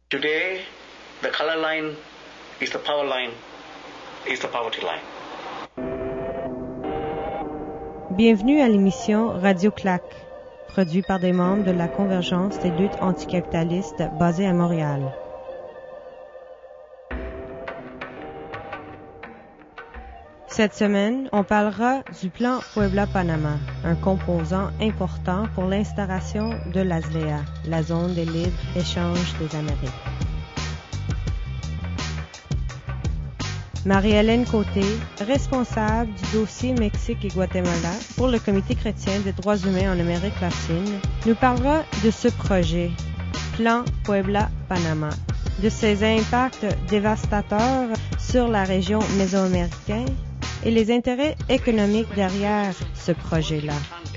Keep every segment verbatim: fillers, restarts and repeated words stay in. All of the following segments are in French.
Today, the color line is the power line, is the poverty line. Bienvenue à l'émission Radio Clac, produite par des membres de la Convergence des luttes anticapitalistes basée à Montréal. Cette semaine, on parlera du plan Puebla-Panama, un composant important pour l'instauration de l'A S L E A, la zone des libres-échanges des Amériques. Marie-Hélène Côté, responsable du dossier Mexique et Guatemala pour le Comité chrétien des droits humains en Amérique latine, nous parlera de ce projet, Plan Puebla-Panama, de ses impacts dévastateurs sur la région mésoaméricaine et les intérêts économiques derrière ce projet-là.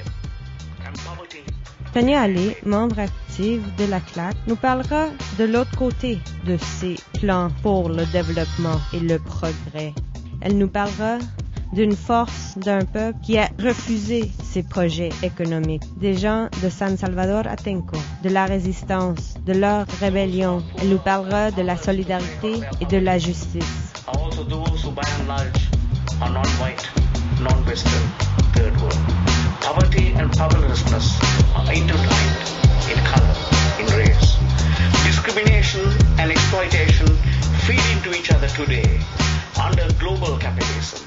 Tania Allais, membre active de la C L A C, nous parlera de l'autre côté de ces plans pour le développement et le progrès. Elle nous parlera d'une force d'un peuple qui a refusé ces projets économiques, des gens de San Salvador Atenco, de la résistance, de leur rébellion. Elle nous parlera de la solidarité et de la justice. Also those who by and large are non-white, non-Western, third world. Poverty and powerlessness are intertwined in color, in race. Discrimination and exploitation feed into each other today under global capitalism.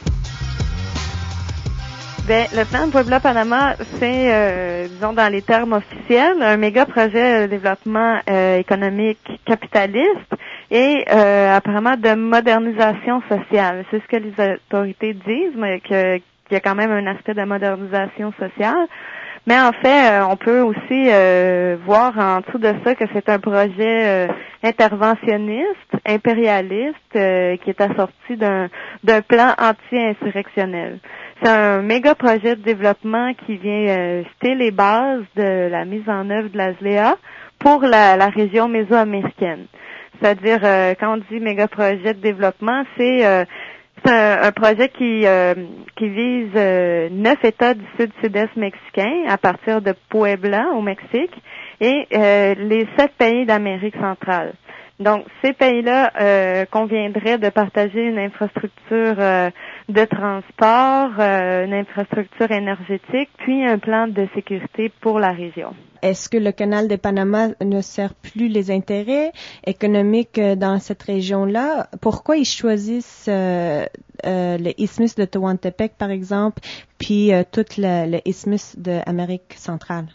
Ben, le plan Puebla-Panama, c'est, euh, disons dans les termes officiels, un méga projet de développement euh, économique capitaliste et euh, apparemment de modernisation sociale. C'est ce que les autorités disent, mais que, qu'il y a quand même un aspect de modernisation sociale. Mais en fait, euh, on peut aussi euh, voir en dessous de ça que c'est un projet euh, interventionniste, impérialiste, euh, qui est assorti d'un, d'un plan anti-insurrectionnel. C'est un méga projet de développement qui vient euh, jeter les bases de la mise en œuvre de l'A S L E A pour la, la région mésoaméricaine. C'est-à-dire, euh, quand on dit méga projet de développement, c'est euh, C'est un, un projet qui euh, qui vise euh, neuf États du sud-sud-est mexicain à partir de Puebla au Mexique et euh, les sept pays d'Amérique centrale. Donc, ces pays-là euh, conviendraient de partager une infrastructure euh, de transport, euh, une infrastructure énergétique, puis un plan de sécurité pour la région. Est-ce que le canal de Panama ne sert plus les intérêts économiques dans cette région-là? Pourquoi ils choisissent euh, euh, le isthmus de Tehuantepec, par exemple, puis euh, tout le, le isthmus de Amérique centrale?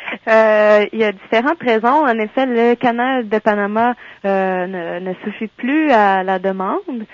Euh, il y a différentes raisons. En effet, le canal de Panama euh, ne, ne suffit plus à la demande.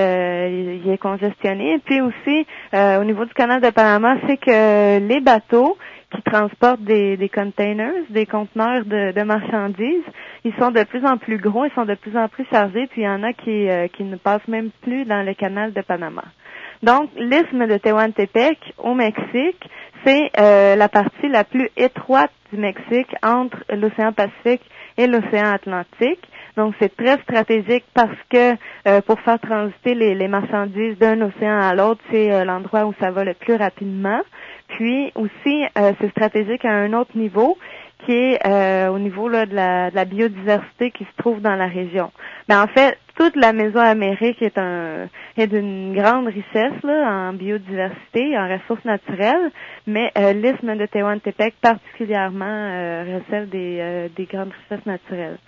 Euh, il est congestionné. Puis aussi, euh, au niveau du canal de Panama, c'est que les bateaux qui transportent des, des containers, des conteneurs de, de marchandises, ils sont de plus en plus gros, ils sont de plus en plus chargés, puis il y en a qui, euh, qui ne passent même plus dans le canal de Panama. Donc, l'isthme de Tehuantepec au Mexique, c'est euh, la partie la plus étroite du Mexique entre l'océan Pacifique et l'océan Atlantique. Donc, c'est très stratégique parce que euh, pour faire transiter les, les marchandises d'un océan à l'autre, c'est euh, l'endroit où ça va le plus rapidement. Puis aussi, euh, c'est stratégique à un autre niveau, qui est euh, au niveau là, de, la, de la biodiversité qui se trouve dans la région. Mais en fait, toute la Mésoamérique est un est d'une grande richesse là, en biodiversité, en ressources naturelles, mais euh, l'isthme de Tehuantepec particulièrement euh, recèle des, euh, des grandes richesses naturelles.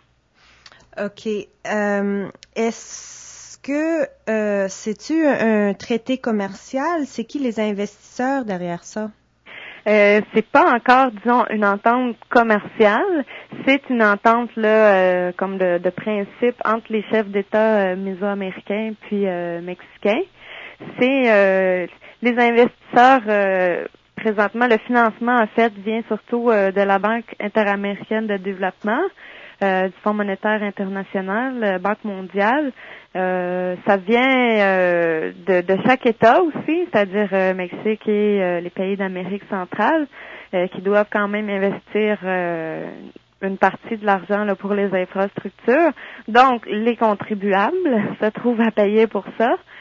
OK. Euh, est-ce que euh, c'est-tu un traité commercial? C'est qui les investisseurs derrière ça? Euh, c'est pas encore, disons, une entente commerciale. C'est une entente là, euh, comme de, de principe entre les chefs d'État euh, mésoaméricains puis euh, mexicains. C'est euh, les investisseurs. Euh, présentement, le financement en fait vient surtout euh, de la Banque interaméricaine de développement, euh, du Fonds monétaire international, la Banque mondiale. Euh, ça vient euh, de, de chaque État aussi, c'est-à-dire euh, Mexique et euh, les pays d'Amérique centrale, euh, qui doivent quand même investir euh, une partie de l'argent là, pour les infrastructures. Donc, les contribuables se trouvent à payer pour ça.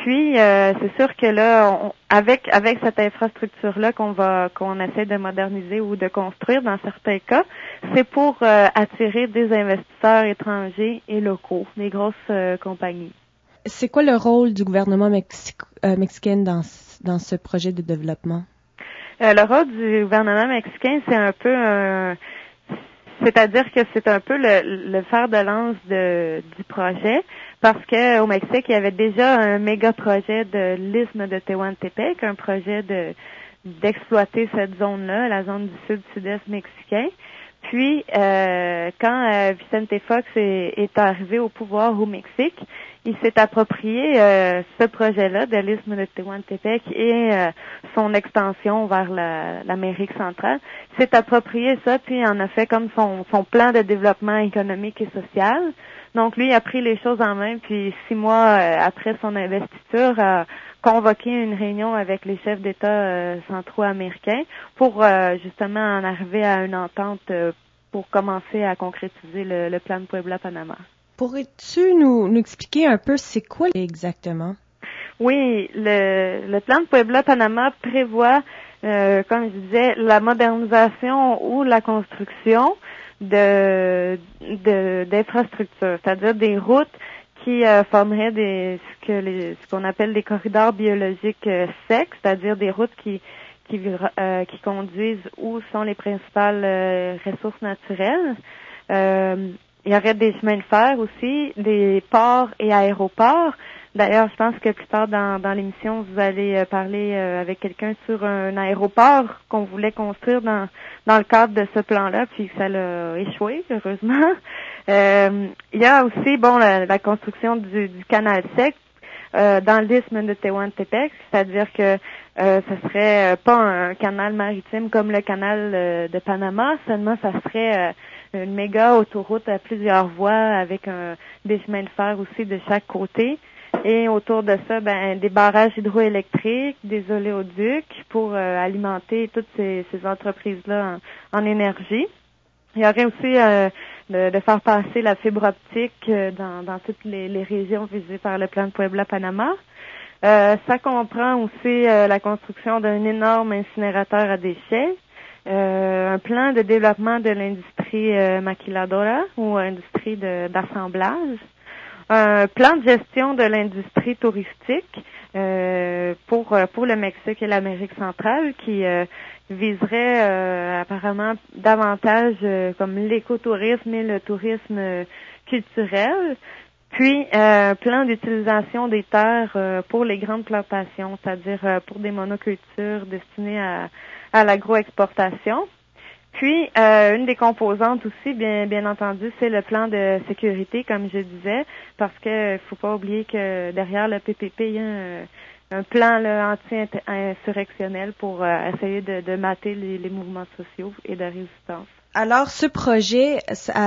Puis euh, c'est sûr que là, on, avec avec cette infrastructure-là qu'on va qu'on essaie de moderniser ou de construire dans certains cas, c'est pour euh, attirer des investisseurs étrangers et locaux, des grosses euh, compagnies. C'est quoi le rôle du gouvernement mexi- euh, mexicain dans dans ce projet de développement? Euh, le rôle du gouvernement mexicain, c'est un peu un c'est-à-dire que c'est un peu le, le fer de lance de, du projet, parce que au Mexique, il y avait déjà un méga projet de l'isthme de Tehuantepec, un projet de d'exploiter cette zone-là, la zone du sud-sud-est mexicain. Puis, euh, quand euh, Vicente Fox est, est arrivé au pouvoir au Mexique, il s'est approprié euh, ce projet-là de l'isthme de Tehuantepec et euh, son extension vers la, l'Amérique centrale. Il s'est approprié ça, puis il en a fait comme son, son plan de développement économique et social. Donc, lui, il a pris les choses en main, puis six mois euh, après son investiture, a convoqué une réunion avec les chefs d'État euh, centraux américains pour euh, justement en arriver à une entente euh, pour commencer à concrétiser le, le plan de Puebla-Panama. Pourrais-tu nous, nous expliquer un peu c'est quoi exactement? Oui, le, le plan de Puebla-Panama prévoit, euh, comme je disais, la modernisation ou la construction de, de d'infrastructures, c'est-à-dire des routes qui euh, formeraient des ce que les ce qu'on appelle des corridors biologiques euh, secs, c'est-à-dire des routes qui qui euh, qui conduisent où sont les principales euh, ressources naturelles. Euh, il y aurait des chemins de fer aussi, des ports et aéroports. D'ailleurs, je pense que plus tard dans, dans l'émission, vous allez parler avec quelqu'un sur un aéroport qu'on voulait construire dans, dans le cadre de ce plan-là, puis ça l'a échoué, heureusement. Euh, il y a aussi, bon, la, la construction du, du canal sec euh, dans l'isthme de Tehuantepec, c'est-à-dire que euh, ce serait pas un canal maritime comme le canal euh, de Panama, seulement ça serait euh, une méga autoroute à plusieurs voies avec un, des chemins de fer aussi de chaque côté. Et autour de ça, ben des barrages hydroélectriques, des oléoducs pour euh, alimenter toutes ces, ces entreprises-là en, en énergie. Il y aurait aussi euh, de, de faire passer la fibre optique euh, dans, dans toutes les, les régions visées par le plan de Puebla-Panama. Euh, ça comprend aussi euh, la construction d'un énorme incinérateur à déchets, euh, un plan de développement de l'industrie euh, maquiladora ou industrie de, d'assemblage, un plan de gestion de l'industrie touristique euh, pour pour le Mexique et l'Amérique centrale qui euh, viserait euh, apparemment davantage euh, comme l'écotourisme et le tourisme euh, culturel. Puis un euh, plan d'utilisation des terres euh, pour les grandes plantations, c'est-à-dire euh, pour des monocultures destinées à, à l'agroexportation. Puis, euh, une des composantes aussi, bien, bien entendu, c'est le plan de sécurité, comme je disais, parce que faut pas oublier que derrière le P P P, il y a un, un plan là, anti-insurrectionnel pour euh, essayer de, de mater les, les mouvements sociaux et de résistance. Alors, ce projet,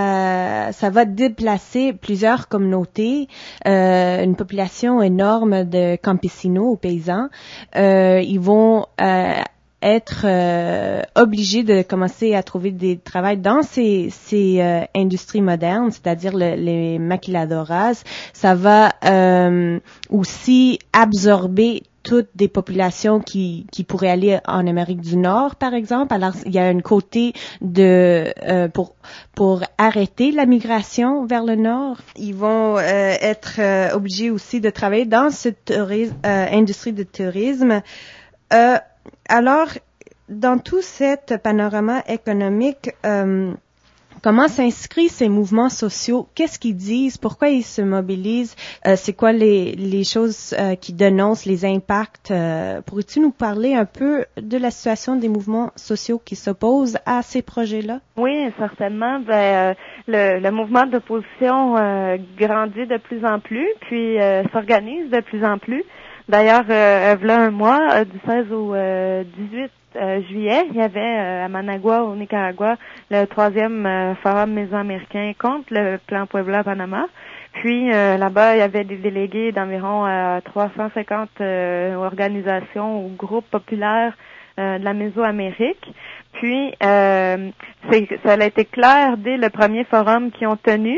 ça, ça va déplacer plusieurs communautés, euh, une population énorme de campesinos ou paysans. Euh, ils vont euh, être euh, obligés de commencer à trouver des travail dans ces, ces euh, industries modernes, c'est-à-dire le, les maquiladoras. Ça va euh, aussi absorber toutes des populations qui qui pourraient aller en Amérique du Nord, par exemple. Alors, il y a un côté de euh, pour pour arrêter la migration vers le Nord. Ils vont euh, être euh, obligés aussi de travailler dans cette tourisme, euh, industrie de tourisme. Euh, alors, dans tout cet panorama économique, euh, comment s'inscrivent ces mouvements sociaux? Qu'est-ce qu'ils disent? Pourquoi ils se mobilisent? Euh, c'est quoi les, les choses euh, qui dénoncent, les impacts? Euh, pourrais-tu nous parler un peu de la situation des mouvements sociaux qui s'opposent à ces projets-là? Oui, certainement. Ben, euh, le, le mouvement d'opposition euh, grandit de plus en plus, puis euh, s'organise de plus en plus. D'ailleurs, euh, voilà un mois, euh, du seize au euh, dix-huit euh, juillet, il y avait euh, à Managua, au Nicaragua, le troisième euh, forum mésoaméricain contre le plan Puebla-Panama. Puis euh, là-bas, il y avait des délégués d'environ euh, trois cent cinquante euh, organisations ou groupes populaires euh, de la Mésoamérique. Puis, euh, c'est, ça a été clair dès le premier forum qu'ils ont tenu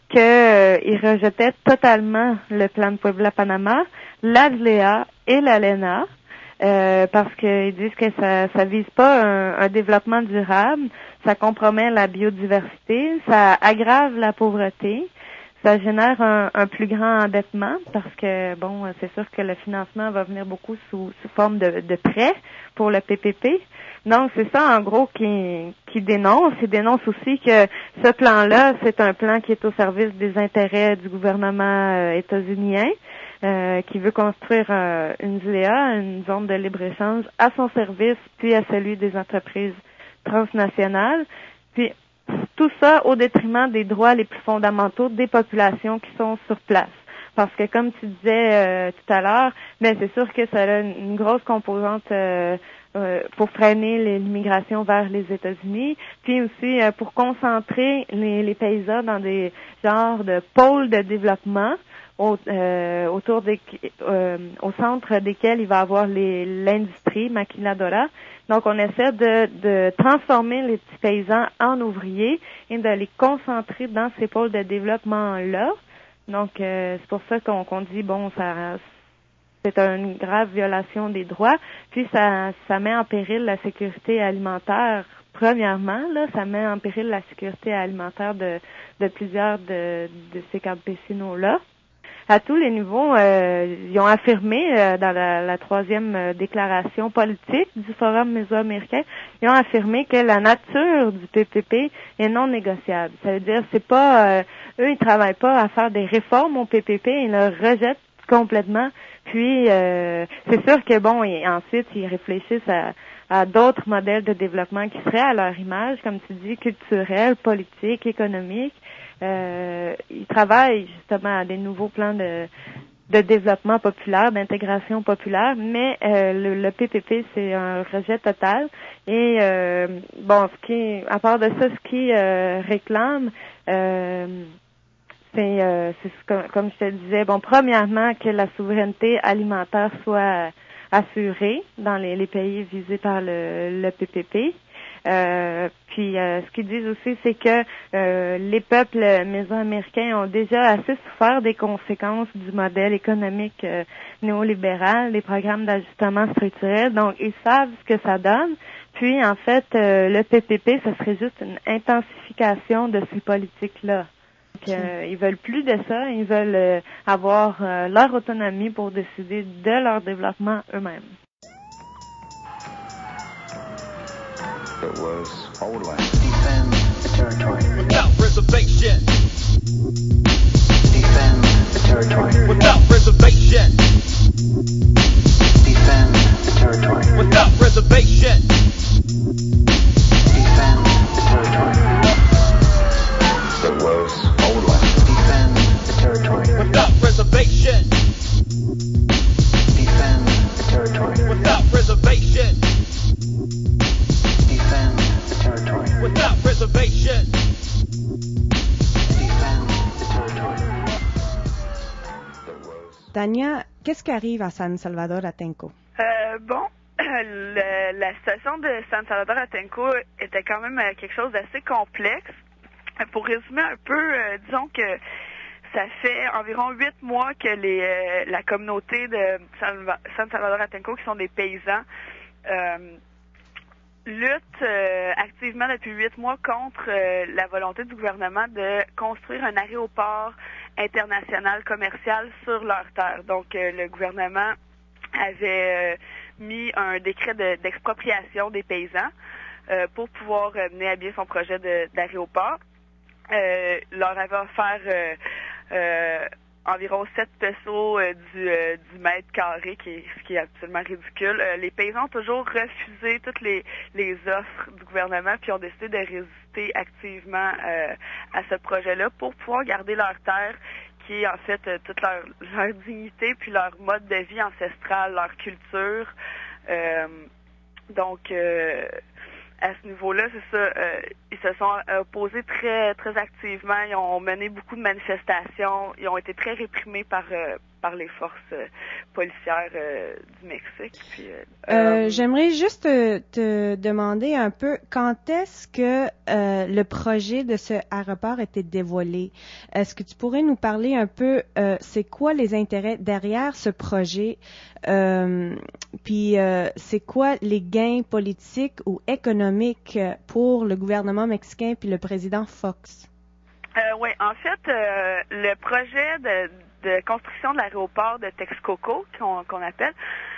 qu'ils euh, rejetaient totalement le plan de Puebla-Panama, l'A D L E A et l'ALENA, euh, parce qu'ils disent que ça ça vise pas un, un développement durable, ça compromet la biodiversité, ça aggrave la pauvreté, ça génère un, un plus grand endettement, parce que, bon, c'est sûr que le financement va venir beaucoup sous, sous forme de, de prêts pour le P P P. Donc, c'est ça, en gros, qui, qui dénonce. Il dénonce aussi que ce plan-là, c'est un plan qui est au service des intérêts du gouvernement euh, états-unien, euh, qui veut construire euh, une Z L E A, une zone de libre-échange, à son service, puis à celui des entreprises transnationales. Puis, tout ça au détriment des droits les plus fondamentaux des populations qui sont sur place. Parce que, comme tu disais euh, tout à l'heure, ben c'est sûr que ça a une, une grosse composante euh, euh, pour freiner l'immigration vers les États-Unis, puis aussi euh, pour concentrer les, les paysans dans des genres de pôles de développement au, euh, autour des, euh, au centre desquels il va y avoir les, l'industrie maquiladora. Donc, on essaie de, de transformer les petits paysans en ouvriers et de les concentrer dans ces pôles de développement-là. Donc, euh, c'est pour ça qu'on, qu'on dit, bon, ça, c'est une grave violation des droits. Puis, ça, ça met en péril la sécurité alimentaire. Premièrement, là, ça met en péril la sécurité alimentaire de, de plusieurs de, de ces campesinos-là. À tous les niveaux, euh, ils ont affirmé euh, dans la, la troisième euh, déclaration politique du Forum mésoaméricain, ils ont affirmé que la nature du P P P est non négociable. Ça veut dire c'est pas euh, eux ils travaillent pas à faire des réformes au P P P, ils le rejettent complètement. Puis euh, c'est sûr que bon, et ensuite ils réfléchissent à, à d'autres modèles de développement qui seraient à leur image, comme tu dis, culturel, politique, économique. Euh, ils travaillent justement à des nouveaux plans de, de développement populaire, d'intégration populaire, mais euh, le, le P P P c'est un rejet total. Et euh, bon, ce qui, à part de ça, ce qu'ils euh, réclament, euh, c'est, euh, c'est comme, comme je te disais, bon, premièrement que la souveraineté alimentaire soit assurée dans les, les pays visés par le, le P P P. Euh, puis euh, ce qu'ils disent aussi, c'est que euh, les peuples mésoaméricains ont déjà assez souffert des conséquences du modèle économique euh, néolibéral, des programmes d'ajustement structurel. Donc, ils savent ce que ça donne. Puis, en fait, euh, le P P P, ce serait juste une intensification de ces politiques-là. Donc, euh, ils veulent plus de ça. Ils veulent euh, avoir euh, leur autonomie pour décider de leur développement eux-mêmes. It was old land. Defend the territory without reservation. Defend the territory without reservation. Defend the territory without reservation. Defend the territory. It was old land. Defend the territory without reservation. Defend the territory without reservation. Defend the territory without reservation. Defend the territory. Tania, qu'est-ce qui arrive à San Salvador Atenco? Euh, bon, le, la situation de San Salvador Atenco était quand même quelque chose d'assez complexe. Pour résumer un peu, euh, disons que ça fait environ huit mois que les, euh, la communauté de San, San Salvador Atenco, qui sont des paysans, euh, lutte euh, activement depuis huit mois contre euh, la volonté du gouvernement de construire un aéroport international commercial sur leur terre. Donc, euh, le gouvernement avait euh, mis un décret de, d'expropriation des paysans euh, pour pouvoir euh, mener à bien son projet de, d'aéroport. Euh, leur avait offert euh, euh, environ sept pesos euh, du, euh, du mètre carré, qui est, ce qui est absolument ridicule. Euh, les paysans ont toujours refusé toutes les, les offres du gouvernement, puis ont décidé de résister activement euh, à ce projet-là pour pouvoir garder leur terre, qui est en fait euh, toute leur, leur dignité, puis leur mode de vie ancestral, leur culture. Euh, donc, euh, à ce niveau-là, c'est ça, euh, ils se sont opposés très très activement, ils ont mené beaucoup de manifestations, ils ont été très réprimés par euh, par les forces euh, policières euh, du Mexique. Puis, euh, euh, j'aimerais juste te, te demander un peu quand est-ce que euh, le projet de ce aéroport était dévoilé. Est-ce que tu pourrais nous parler un peu euh, c'est quoi les intérêts derrière ce projet, euh, puis euh, c'est quoi les gains politiques ou économiques pour le gouvernement mexicain puis le président Fox? Euh, oui, en fait, euh, le projet de, de construction de l'aéroport de Texcoco, qu'on, qu'on appelle,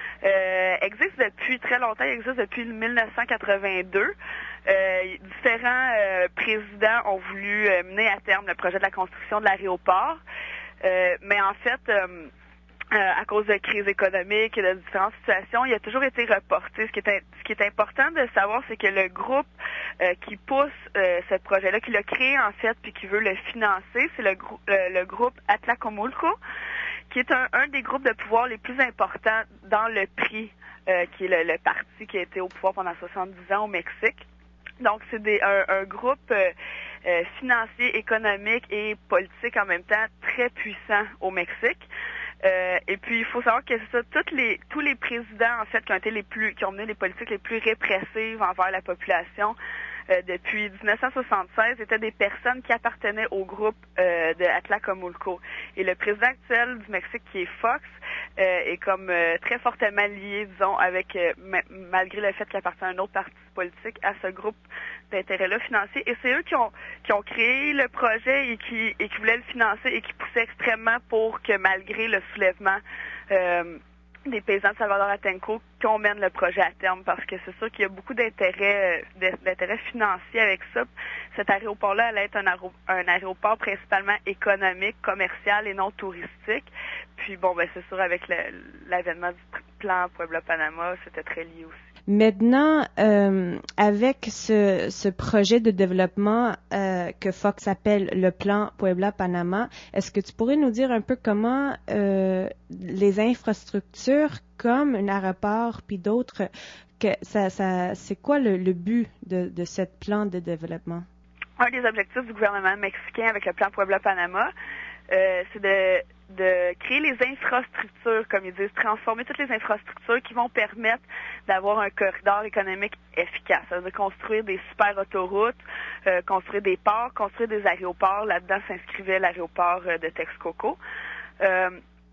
euh, existe depuis très longtemps. Il existe depuis dix-neuf cent quatre-vingt-deux. Euh, différents euh, présidents ont voulu euh, mener à terme le projet de la construction de l'aéroport, euh, mais en fait, euh, Euh, à cause de crise économique et de différentes situations, il a toujours été reporté. Ce qui est, ce qui est important de savoir, c'est que le groupe euh, qui pousse euh, ce projet-là, qui l'a créé en fait, puis qui veut le financer, c'est le, grou- euh, le groupe Atlacomulco, qui est un, un des groupes de pouvoir les plus importants dans le P R I, euh, qui est le, le parti qui a été au pouvoir pendant soixante-dix ans au Mexique. Donc, c'est des, un, un groupe euh, euh, financier, économique et politique en même temps très puissant au Mexique. Euh, et puis il faut savoir que c'est ça, toutes les, tous les présidents en fait qui ont été les plus, qui ont mené les politiques les plus répressives envers la population euh, depuis dix-neuf cent soixante-seize étaient des personnes qui appartenaient au groupe euh, de Atlacomulco. Et le président actuel du Mexique, qui est Fox, euh, est comme euh, très fortement lié, disons, avec euh, ma- malgré le fait qu'il appartient à un autre parti politique, à ce groupe d'intérêt-là financier. Et c'est eux qui ont qui ont créé le projet et qui et qui voulaient le financer et qui poussaient extrêmement pour que malgré le soulèvement euh, des paysans de Salvador Atenco, qu'on mène le projet à terme, parce que c'est sûr qu'il y a beaucoup d'intérêts euh, d'intérêts financiers avec ça. Cet aéroport-là allait être un, aéro, un aéroport principalement économique, commercial et non touristique. Puis bon, ben c'est sûr, avec le, l'avènement du plan Puebla-Panama, c'était très lié aussi. Maintenant, euh, avec ce, ce projet de développement euh, que Fox appelle le plan Puebla-Panama, est-ce que tu pourrais nous dire un peu comment euh, les infrastructures comme un aéroport puis d'autres, que ça, ça, c'est quoi le, le but de, de ce plan de développement? Un des objectifs du gouvernement mexicain avec le plan Puebla-Panama, euh, c'est de de créer les infrastructures, comme ils disent, transformer toutes les infrastructures qui vont permettre d'avoir un corridor économique efficace. Ça veut dire construire des super autoroutes, euh, construire des ports, construire des aéroports. Là-dedans s'inscrivait l'aéroport euh, de Texcoco. Euh,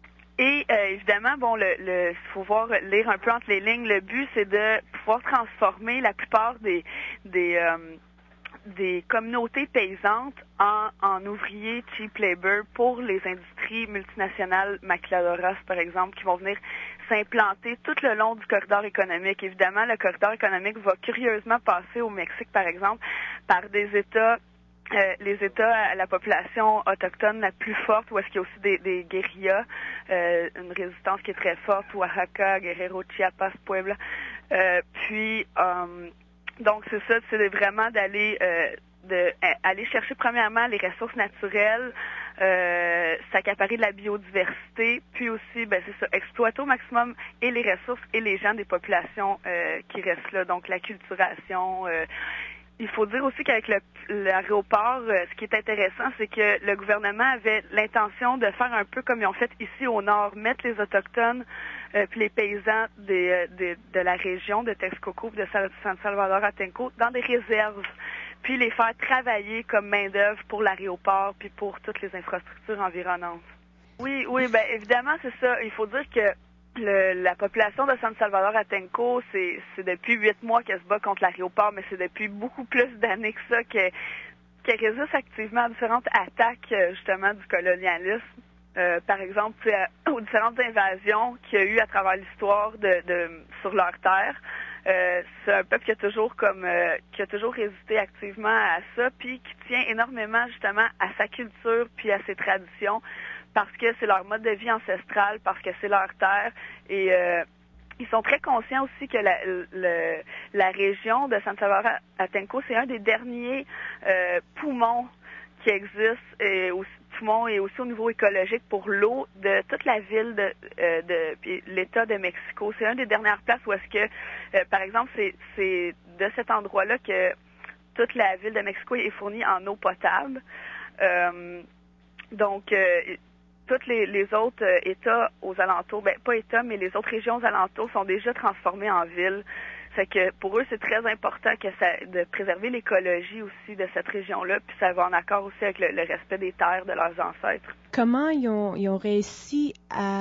et euh, évidemment, bon, le, le, faut voir, lire un peu entre les lignes. Le but, c'est de pouvoir transformer la plupart des des euh, des communautés paysantes en, en ouvriers cheap labor pour les industries multinationales maquiladoras, par exemple, qui vont venir s'implanter tout le long du corridor économique. Évidemment, le corridor économique va curieusement passer au Mexique, par exemple, par des États, euh, les États à la population autochtone la plus forte, où est-ce qu'il y a aussi des, des guérillas, euh, une résistance qui est très forte, Oaxaca, Guerrero, Chiapas, Puebla. Euh, puis... Euh, Donc, c'est ça, c'est vraiment d'aller euh, de aller chercher premièrement les ressources naturelles, euh, s'accaparer de la biodiversité, puis aussi, ben c'est ça, exploiter au maximum et les ressources et les gens des populations euh, qui restent là. Donc, la culturation. Euh, il faut dire aussi qu'avec le, l'aéroport, euh, ce qui est intéressant, c'est que le gouvernement avait l'intention de faire un peu comme ils ont fait ici au nord, mettre les Autochtones Euh, puis les paysans des, euh, des, de la région de Texcoco, de San Salvador Atenco, dans des réserves, puis les faire travailler comme main-d'œuvre pour l'aéroport, puis pour toutes les infrastructures environnantes. Oui, oui, ben évidemment, c'est ça. Il faut dire que le, la population de San Salvador Atenco, c'est, c'est depuis huit mois qu'elle se bat contre l'aéroport, mais c'est depuis beaucoup plus d'années que ça que, qu'elle résiste activement à différentes attaques, justement, du colonialisme. Euh, par exemple, euh, aux différentes invasions qu'il y a eu à travers l'histoire de, de sur leur terre. Euh, c'est un peuple qui a toujours comme euh, qui a toujours résisté activement à ça, puis qui tient énormément justement à sa culture puis à ses traditions, parce que c'est leur mode de vie ancestral, parce que c'est leur terre. Et euh, ils sont très conscients aussi que la, le, la région de San Salvador Atenco, c'est un des derniers euh, poumons qui existe, et aussi poumons et aussi au niveau écologique pour l'eau de toute la ville de, euh, de puis l'État de Mexico. C'est une des dernières places où est-ce que, euh, par exemple, c'est, c'est de cet endroit-là que toute la ville de Mexico est fournie en eau potable. Euh, donc, euh, tous les, les autres euh, États aux alentours, ben pas États, mais les autres régions aux alentours sont déjà transformées en villes. Fait que pour eux, c'est très important que ça, de préserver l'écologie aussi de cette région-là, puis ça va en accord aussi avec le, le respect des terres de leurs ancêtres. Comment ils ont, ils ont réussi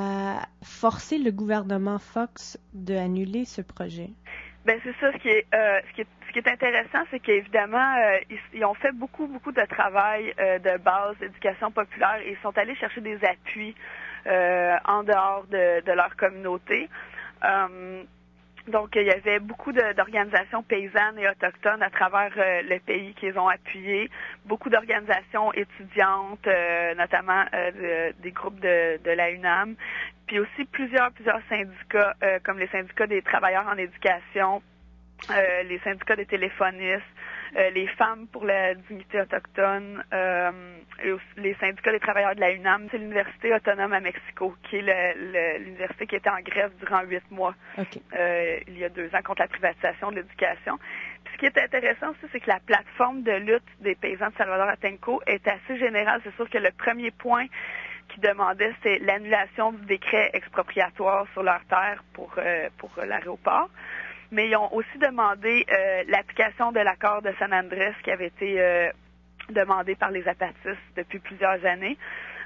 à forcer le gouvernement Fox d'annuler ce projet? Ben c'est ça, ce qui est, euh, ce qui est, ce qui est intéressant, c'est qu'évidemment, euh, ils, ils ont fait beaucoup, beaucoup de travail euh, de base, d'éducation populaire, et ils sont allés chercher des appuis euh, en dehors de, de leur communauté. Euh, Donc, il y avait beaucoup de, d'organisations paysannes et autochtones à travers euh, le pays qu'ils ont appuyé, beaucoup d'organisations étudiantes, euh, notamment euh, de, des groupes de, de la U N A M, puis aussi plusieurs, plusieurs syndicats, euh, comme les syndicats des travailleurs en éducation, euh, les syndicats des téléphonistes, euh, les femmes pour la dignité autochtone, euh, et aussi les syndicats des travailleurs de la U N A M. C'est l'Université autonome à Mexico, qui est le, le, l'université qui était en grève durant huit mois, okay. euh, il y a deux ans, contre la privatisation de l'éducation. Puis ce qui est intéressant aussi, c'est que la plateforme de lutte des paysans de Salvador Atenco est assez générale. C'est sûr que le premier point qu'ils demandaient, c'est l'annulation du décret expropriatoire sur leurs terres pour, euh, pour l'aéroport. Mais ils ont aussi demandé euh, l'application de l'accord de San Andrés qui avait été euh, demandé par les apatistes depuis plusieurs années.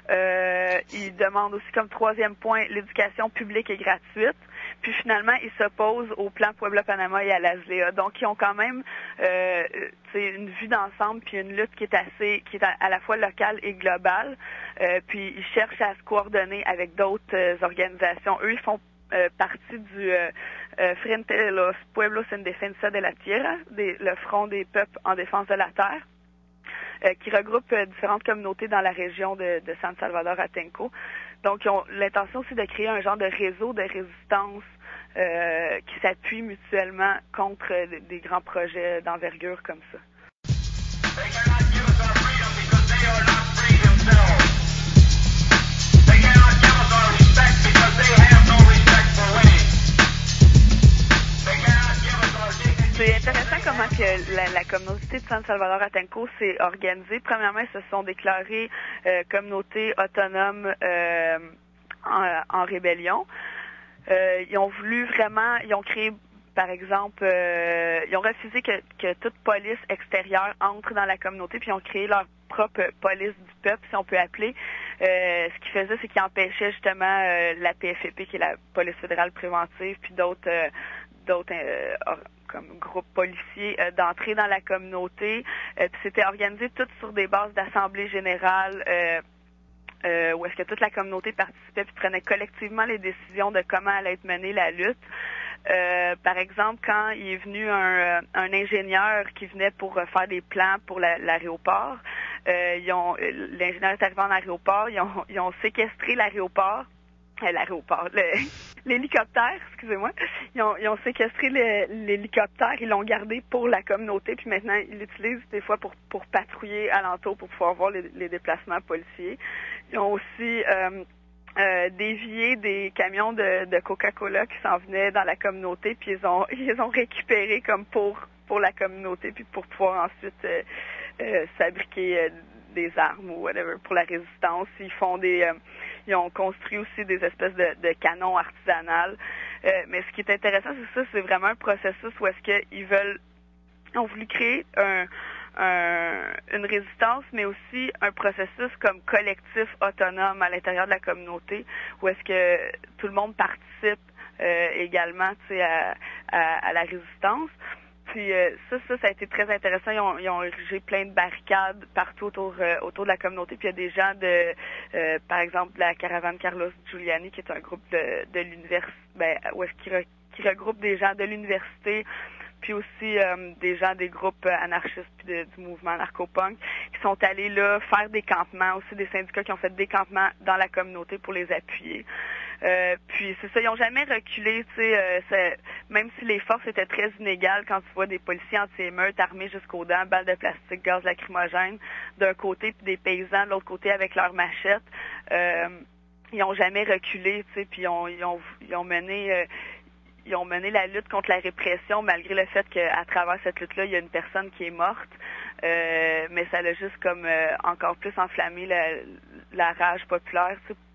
Euh, ils demandent aussi comme troisième point l'éducation publique et gratuite. Puis finalement, ils s'opposent au plan Puebla-Panama et à l'A S L E A. Donc, ils ont quand même euh, une vue d'ensemble puis une lutte qui est assez, qui est à, à la fois locale et globale. Euh, puis ils cherchent à se coordonner avec d'autres euh, organisations. Eux, ils font Euh, partie du euh, euh, Frente de los Pueblos en Defensa de la Tierra, des, le Front des peuples en défense de la terre, euh, qui regroupe euh, différentes communautés dans la région de, de San Salvador Atenco. Donc, ils ont l'intention aussi de créer un genre de réseau de résistance euh, qui s'appuie mutuellement contre euh, des grands projets d'envergure comme ça. They cannot give us our freedom because they are not free themselves. They cannot give us our respect because they have no respect for winning. They cannot give us our dignity. C'est intéressant comment que la, la communauté de San Salvador Atenco s'est organisée. Premièrement, ils se sont déclarés euh, communauté autonome euh, en, en rébellion. Euh, ils ont voulu vraiment, ils ont créé, par exemple, euh, ils ont refusé que, que toute police extérieure entre dans la communauté, puis ils ont créé leur propre police du peuple, si on peut appeler. Euh, ce qu'ils faisaient, c'est qu'ils empêchaient justement euh, la P F P, qui est la police fédérale préventive, puis d'autres, euh, d'autres euh, comme groupes policiers, euh, d'entrer dans la communauté. Euh, puis c'était organisé tout sur des bases d'assemblée générale. Euh, Euh, où est-ce que toute la communauté participait puis prenait collectivement les décisions de comment allait être menée la lutte. Euh, par exemple, quand il est venu un, un ingénieur qui venait pour faire des plans pour la, l'aéroport, euh, ils ont, l'ingénieur est arrivé en aéroport, ils ont, ils ont séquestré l'aéroport, euh, l'aéroport, le, l'hélicoptère, excusez-moi, ils ont, ils ont séquestré le, l'hélicoptère, ils l'ont gardé pour la communauté, puis maintenant ils l'utilisent des fois pour, pour patrouiller alentour pour pouvoir voir les, les déplacements policiers. Ils ont aussi euh, euh, dévié des camions de, de Coca-Cola qui s'en venaient dans la communauté, puis ils ont ils les ont récupérés comme pour pour la communauté, puis pour pouvoir ensuite euh, euh, fabriquer euh, des armes ou whatever pour la résistance. Ils font des euh, ils ont construit aussi des espèces de, de canons artisanales. Euh, mais ce qui est intéressant, c'est ça, c'est vraiment un processus où est-ce qu'ils veulent ils ont voulu créer un Un, une résistance, mais aussi un processus comme collectif autonome à l'intérieur de la communauté, où est-ce que tout le monde participe euh, également, tu sais, à, à, à la résistance. Puis euh, ça, ça, ça a été très intéressant. Ils ont, ils ont érigé plein de barricades partout autour, euh, autour de la communauté. Puis il y a des gens de, euh, par exemple, de la caravane Carlos Giuliani, qui est un groupe de, de l'université, ben, où est-ce qu'il re, qui regroupe des gens de l'université, puis aussi euh, des gens des groupes anarchistes puis de, du mouvement anarcho-punk qui sont allés là faire des campements, aussi des syndicats qui ont fait des campements dans la communauté pour les appuyer. Euh, puis c'est ça, ils n'ont jamais reculé, tu sais, euh, même si les forces étaient très inégales quand tu vois des policiers anti-émeutes armés jusqu'aux dents, balles de plastique, gaz lacrymogène d'un côté, puis des paysans de l'autre côté avec leurs machettes. Euh, ils n'ont jamais reculé, tu sais, puis ils ont, ils ont, ils ont mené... Euh, Ils ont mené la lutte contre la répression, malgré le fait qu'à travers cette lutte-là, il y a une personne qui est morte. Euh, mais ça l'a juste comme euh, encore plus enflammé la, la rage populaire. Tu sais. Puis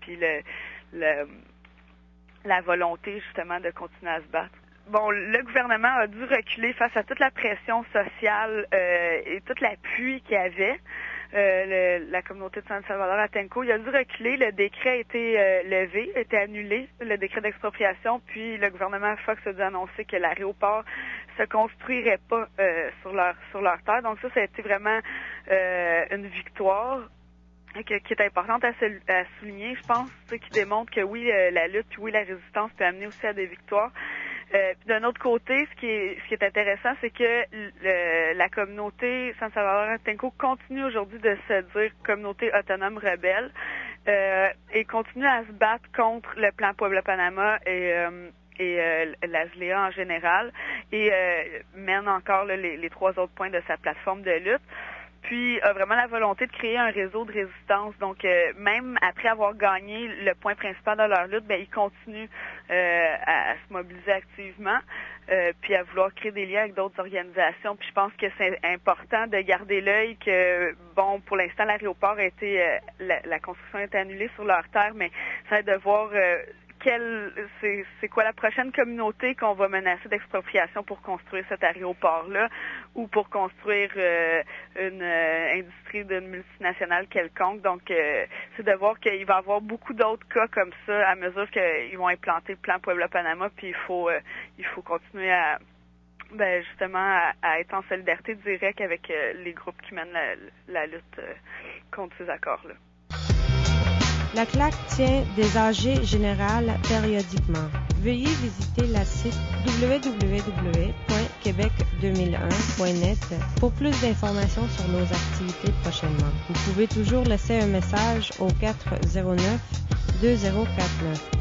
puis le, le la volonté justement de continuer à se battre. Bon, le gouvernement a dû reculer face à toute la pression sociale euh, et tout l'appui qu'il y avait. Euh, le, la communauté de San Salvador Atenco, il a dû reculer, le décret a été euh, levé, a été annulé, le décret d'expropriation, puis le gouvernement Fox a dû annoncer que l'aéroport se construirait pas euh, sur leur sur leur terre. Donc ça, ça a été vraiment euh, une victoire que, qui est importante à, se, à souligner, je pense, qui démontre que oui, la lutte, oui, la résistance peut amener aussi à des victoires. Euh, puis d'un autre côté, ce qui est ce qui est intéressant, c'est que le, la communauté San Salvador Atenco continue aujourd'hui de se dire communauté autonome rebelle euh, et continue à se battre contre le plan Puebla Panama et euh, et euh, l'A S L E A en général et euh, mène encore là, les, les trois autres points de sa plateforme de lutte. Puis a vraiment la volonté de créer un réseau de résistance. Donc, euh, même après avoir gagné le point principal de leur lutte, ben ils continuent euh, à, à se mobiliser activement, euh, puis à vouloir créer des liens avec d'autres organisations. Puis je pense que c'est important de garder l'œil que, bon, pour l'instant, l'aéroport a été, euh, la, la construction a été annulée sur leur terre, mais ça va être de voir euh, quelle, c'est, c'est quoi la prochaine communauté qu'on va menacer d'expropriation pour construire cet aéroport-là ou pour construire euh, une euh, industrie d'une multinationale quelconque. Donc, euh, c'est de voir qu'il va y avoir beaucoup d'autres cas comme ça à mesure qu'ils vont implanter le plan Puebla Panama, puis il faut euh, il faut continuer à ben justement à, à être en solidarité directe avec euh, les groupes qui mènent la, la lutte euh, contre ces accords-là. La C L A C tient des A G générales périodiquement. Veuillez visiter le site w w w point québec deux mille un point net pour plus d'informations sur nos activités prochainement. Vous pouvez toujours laisser un message au quatre zéro neuf deux zéro quatre neuf.